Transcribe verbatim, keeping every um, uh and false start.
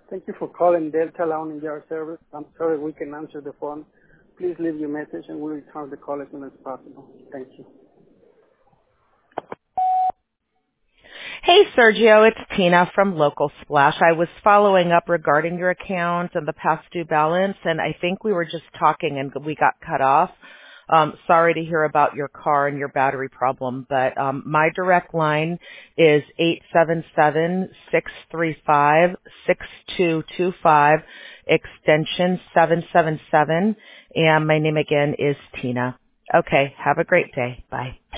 Thank you for calling Delta Lawn and Yard Service. I'm sorry we can answer the phone. Please leave your message and we'll return the call as soon as possible. Thank you. Hey, Sergio, it's Tina from Local Splash. I was following up regarding your account and the past due balance, and I think we were just talking and we got cut off. Um, sorry to hear about your car and your battery problem, but um, my direct line is eight seven seven, six three five, six two two five, extension seven seven seven, and my name again is Tina. Okay, have a great day. Bye.